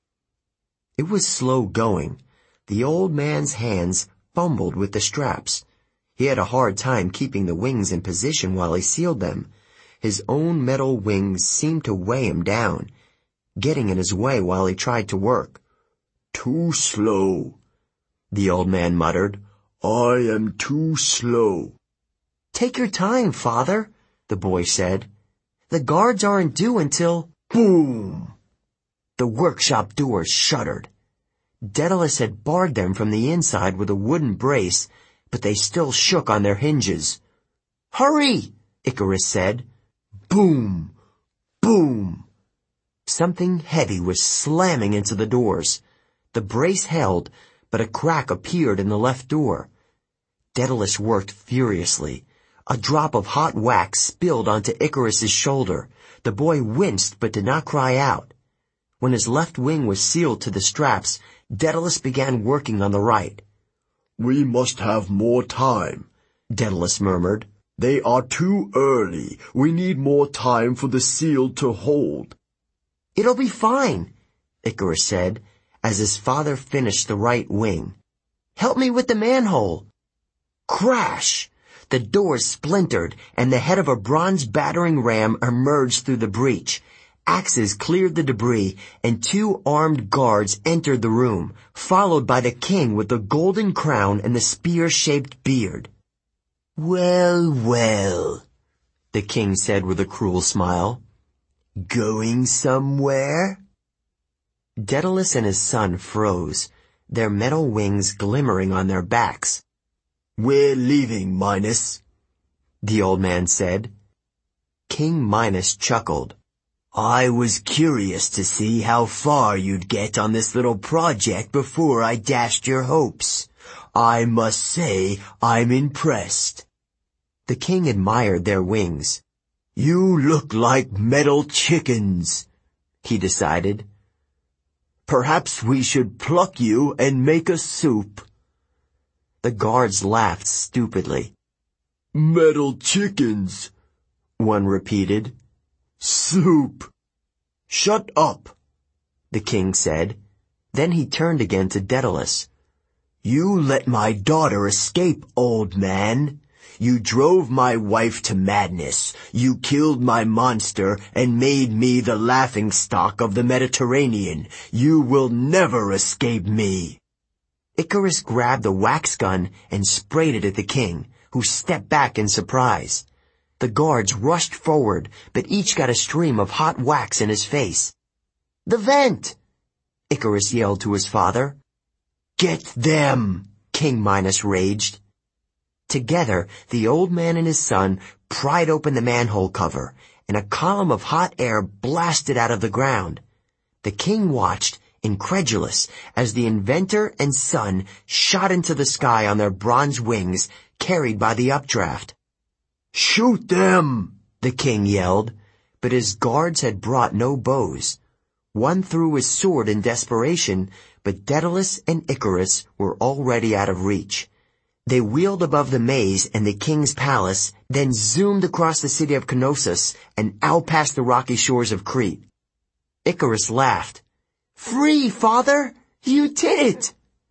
It was slow going. The old man's hands fumbled with the straps. He had a hard time keeping the wings in position while he sealed them. His own metal wings seemed to weigh him down, getting in his way while he tried to work. Too slow, the old man muttered. I am too slow. Take your time, Father, the boy said. The guards aren't due until... Boom! The workshop doors shuddered. Daedalus had barred them from the inside with a wooden brace, but they still shook on their hinges. Hurry, Icarus said. Boom! Boom! Something heavy was slamming into the doors. The brace held, but a crack appeared in the left door. Daedalus worked furiously. A drop of hot wax spilled onto Icarus's shoulder. The boy winced but did not cry out. When his left wing was sealed to the straps, Daedalus began working on the right. We must have more time, Daedalus murmured. They are too early. We need more time for the seal to hold. It'll be fine, Icarus said, as his father finished the right wing. Help me with the manhole. Crash! The doors splintered, and the head of a bronze battering ram emerged through the breach. Axes cleared the debris, and 2 armed guards entered the room, followed by the king with the golden crown and the spear-shaped beard. Well, well, the king said with a cruel smile. Going somewhere? Daedalus and his son froze, their metal wings glimmering on their backs. We're leaving, Minos, the old man said. King Minos chuckled. I was curious to see how far you'd get on this little project before I dashed your hopes. I must say I'm impressed. The king admired their wings. You look like metal chickens, he decided. Perhaps we should pluck you and make a soup. The guards laughed stupidly. Metal chickens, one repeated. Soup. Shut up, the king said. Then he turned again to Daedalus. You let my daughter escape, old man. You drove my wife to madness. You killed my monster and made me the laughingstock of the Mediterranean. You will never escape me. Icarus grabbed the wax gun and sprayed it at the king, who stepped back in surprise. The guards rushed forward, but each got a stream of hot wax in his face. The vent! Icarus yelled to his father. Get them! King Minos raged. Together, the old man and his son pried open the manhole cover, and a column of hot air blasted out of the ground. The king watched, incredulous, as the inventor and son shot into the sky on their bronze wings, carried by the updraft. Shoot them! The king yelled, but his guards had brought no bows. One threw his sword in desperation, but Daedalus and Icarus were already out of reach. They wheeled above the maze and the king's palace, then zoomed across the city of Knossos and out past the rocky shores of Crete. Icarus laughed. Free, father! You did it!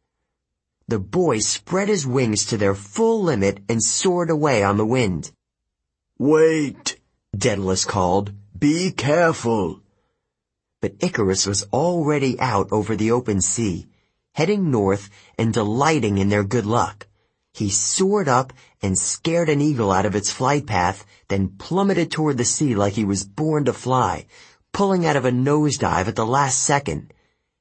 The boy spread his wings to their full limit and soared away on the wind. Wait, Daedalus called. Be careful. But Icarus was already out over the open sea, heading north and delighting in their good luck. He soared up and scared an eagle out of its flight path, then plummeted toward the sea like he was born to fly, pulling out of a nosedive at the last second.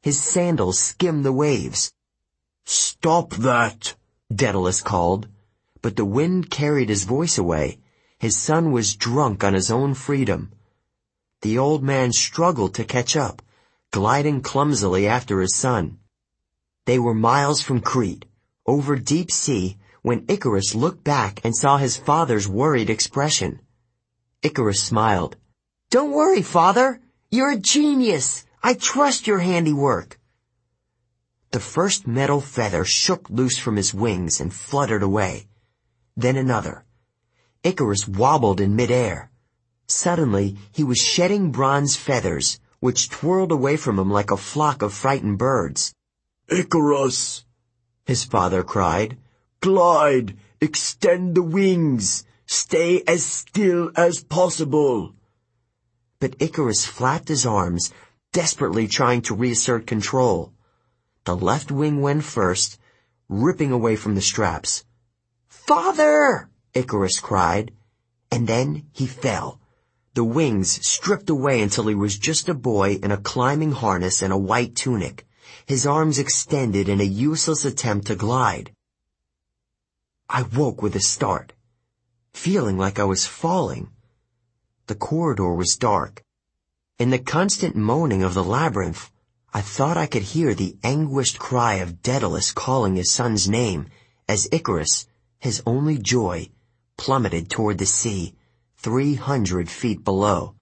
His sandals skimmed the waves. "Stop that," Daedalus called, but the wind carried his voice away. His son was drunk on his own freedom. The old man struggled to catch up, gliding clumsily after his son. They were miles from Crete, over deep sea, when Icarus looked back and saw his father's worried expression. Icarus smiled. "Don't worry, father. You're a genius. I trust your handiwork." The first metal feather shook loose from his wings and fluttered away. Then another. Icarus wobbled in midair. Suddenly, he was shedding bronze feathers, which twirled away from him like a flock of frightened birds. "Icarus," his father cried. "Glide, extend the wings, stay as still as possible." But Icarus flapped his arms, desperately trying to reassert control. The left wing went first, ripping away from the straps. "Father!" Icarus cried. And then he fell. The wings stripped away until he was just a boy in a climbing harness and a white tunic, his arms extended in a useless attempt to glide. I woke with a start, feeling like I was falling. The corridor was dark. In the constant moaning of the labyrinth, I thought I could hear the anguished cry of Daedalus calling his son's name as Icarus, his only joy, plummeted toward the sea, 300 feet below.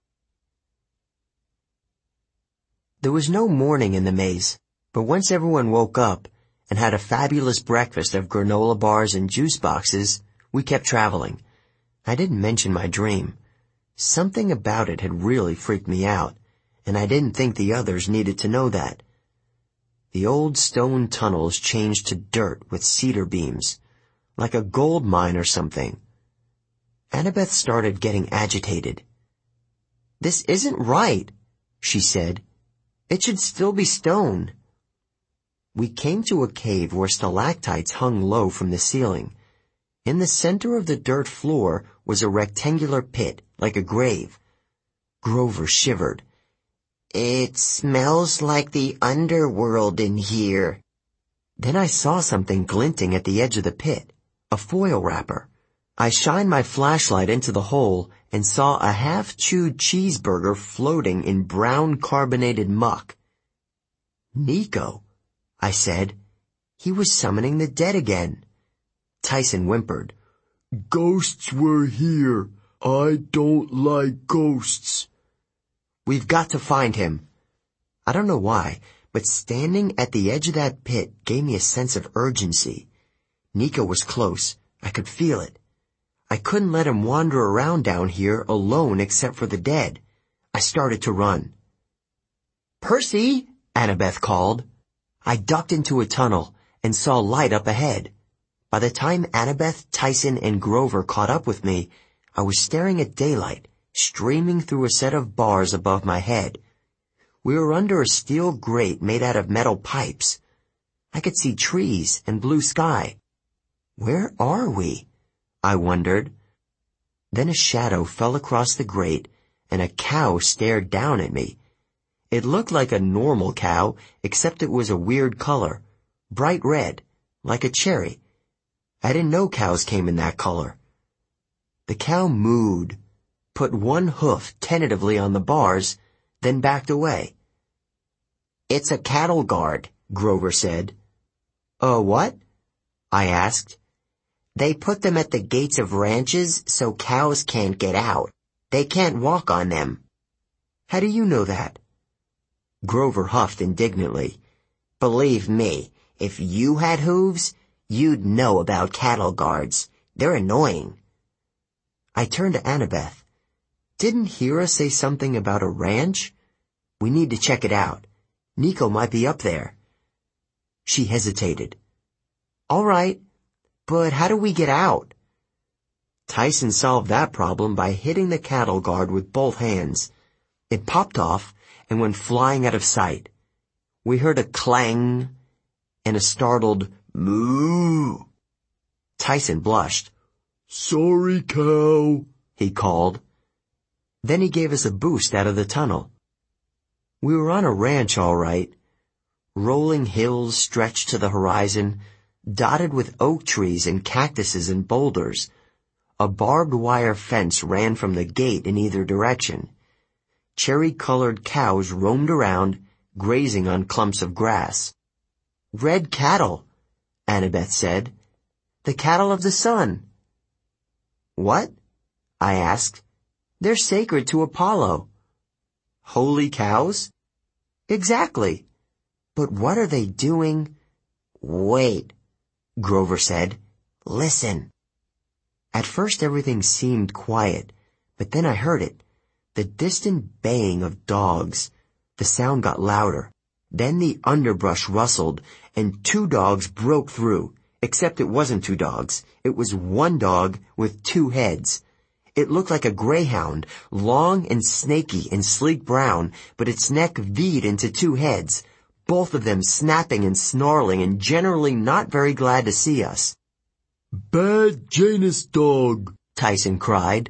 There was no morning in the maze, but once everyone woke up and had a fabulous breakfast of granola bars and juice boxes, we kept traveling. I didn't mention my dream. Something about it had really freaked me out, and I didn't think the others needed to know that. The old stone tunnels changed to dirt with cedar beams, like a gold mine or something. Annabeth started getting agitated. "This isn't right," she said. "It should still be stone." We came to a cave where stalactites hung low from the ceiling. In the center of the dirt floor was a rectangular pit, like a grave. Grover shivered. "It smells like the underworld in here." Then I saw something glinting at the edge of the pit, a foil wrapper. I shined my flashlight into the hole and saw a half-chewed cheeseburger floating in brown carbonated muck. "Nico," I said. He was summoning the dead again. Tyson whimpered. "Ghosts were here. I don't like ghosts." "We've got to find him." I don't know why, but standing at the edge of that pit gave me a sense of urgency. Nico was close. I could feel it. I couldn't let him wander around down here alone except for the dead. I started to run. "Percy!" Annabeth called. I ducked into a tunnel and saw light up ahead. By the time Annabeth, Tyson, and Grover caught up with me, I was staring at daylight, streaming through a set of bars above my head. We were under a steel grate made out of metal pipes. I could see trees and blue sky. Where are we? I wondered. Then a shadow fell across the grate, and a cow stared down at me. It looked like a normal cow, except it was a weird color, bright red, like a cherry. I didn't know cows came in that color. The cow mooed, put one hoof tentatively on the bars, then backed away. "It's a cattle guard," Grover said. What? I asked. "They put them at the gates of ranches so cows can't get out. They can't walk on them." How do you know that? Grover huffed indignantly. "Believe me, if you had hooves, you'd know about cattle guards. They're annoying." I turned to Annabeth. Didn't Hera say something about a ranch? We need to check it out. Nico might be up there. She hesitated. All right, but how do we get out? Tyson solved that problem by hitting the cattle guard with both hands. It popped off and went flying out of sight. We heard a clang and a startled moo. Tyson blushed. "Sorry, cow," he called. Then he gave us a boost out of the tunnel. We were on a ranch, all right. Rolling hills stretched to the horizon, dotted with oak trees and cactuses and boulders. A barbed wire fence ran from the gate in either direction. Cherry-colored cows roamed around, grazing on clumps of grass. "Red cattle," Annabeth said. "The cattle of the sun." "What?" I asked. "They're sacred to Apollo." "Holy cows?" "Exactly. But what are they doing?" "Wait," Grover said. "Listen." At first everything seemed quiet, but then I heard it. The distant baying of dogs. The sound got louder. Then the underbrush rustled, and 2 dogs broke through. Except it wasn't 2 dogs. It was 1 dog with 2 heads. It looked like a greyhound, long and snaky and sleek brown, but its neck V'd into 2 heads, both of them snapping and snarling and generally not very glad to see us. "Bad Janus dog," Tyson cried.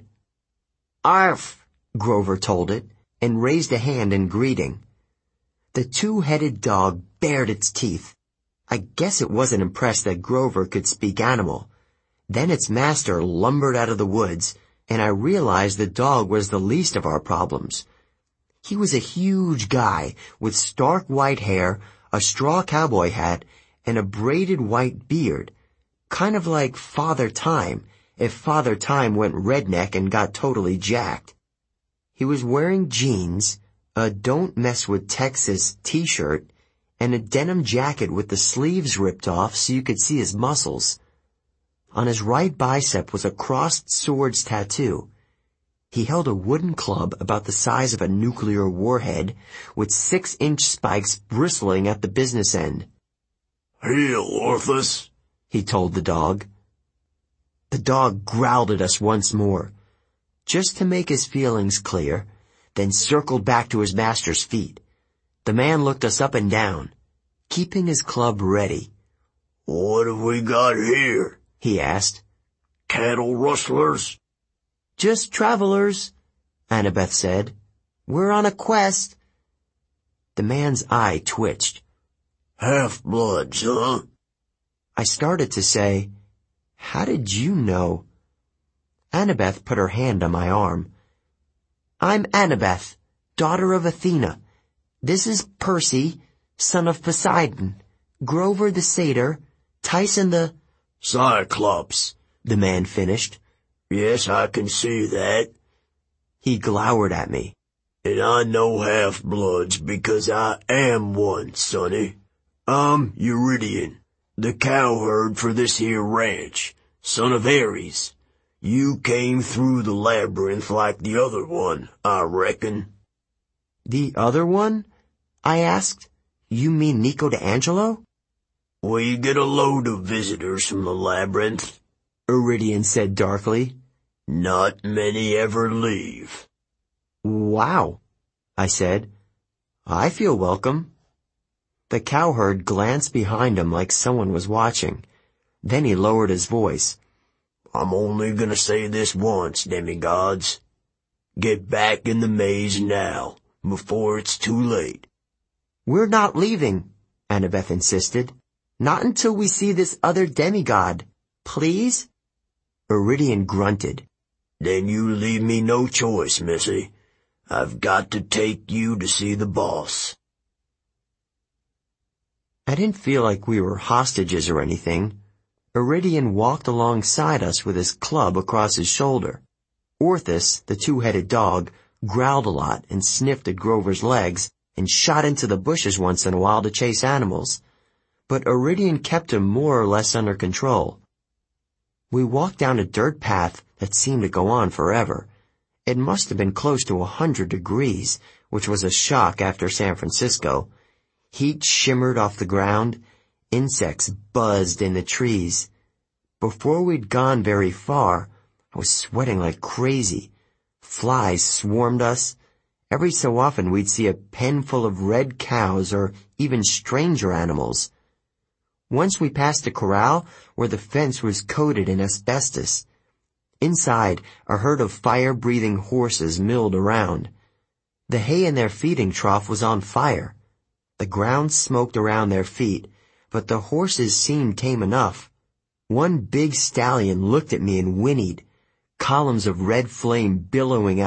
"Arf," Grover told it, and raised a hand in greeting. The 2-headed dog bared its teeth. I guess it wasn't impressed that Grover could speak animal. Then its master lumbered out of the woods, and I realized the dog was the least of our problems. He was a huge guy with stark white hair, a straw cowboy hat, and a braided white beard, kind of like Father Time, if Father Time went redneck and got totally jacked. He was wearing jeans, a Don't Mess with Texas t-shirt, and a denim jacket with the sleeves ripped off so you could see his muscles. On his right bicep was a crossed swords tattoo. He held a wooden club about the size of a nuclear warhead, with 6-inch spikes bristling at the business end. "Hail, Orthus," he told the dog. The dog growled at us once more, just to make his feelings clear, then circled back to his master's feet. The man looked us up and down, keeping his club ready. "What have we got here?" he asked. "Cattle rustlers?" "Just travelers," Annabeth said. "We're on a quest." The man's eye twitched. "Half-bloods, huh?" I started to say, "How did you know?" Annabeth put her hand on my arm. "I'm Annabeth, daughter of Athena. This is Percy, son of Poseidon, Grover the satyr, Tyson the—" "Cyclops," the man finished. "Yes, I can see that." He glowered at me. "And I know half-bloods because I am one, sonny. I'm Eurydion, the cowherd for this here ranch, son of Ares. You came through the labyrinth like the other one, I reckon." "The other one?" I asked. "You mean Nico d'Angelo?" "We get a load of visitors from the labyrinth," Eurydion said darkly. "Not many ever leave." "Wow," I said. "I feel welcome." The cowherd glanced behind him like someone was watching. Then he lowered his voice. "I'm only gonna say this once, demigods. Get back in the maze now, before it's too late." "We're not leaving," Annabeth insisted. "Not until we see this other demigod. Please?" Eurydion grunted. "Then you leave me no choice, missy. I've got to take you to see the boss." I didn't feel like we were hostages or anything. Eurydion walked alongside us with his club across his shoulder. Orthus, the 2-headed dog, growled a lot and sniffed at Grover's legs and shot into the bushes once in a while to chase animals. But Eurydion kept him more or less under control. We walked down a dirt path that seemed to go on forever. It must have been close to 100 degrees, which was a shock after San Francisco. Heat shimmered off the ground. Insects buzzed in the trees. Before we'd gone very far, I was sweating like crazy. Flies swarmed us. Every so often we'd see a pen full of red cows or even stranger animals. Once we passed a corral where the fence was coated in asbestos. Inside, a herd of fire-breathing horses milled around. The hay in their feeding trough was on fire. The ground smoked around their feet, but the horses seemed tame enough. One big stallion looked at me and whinnied, columns of red flame billowing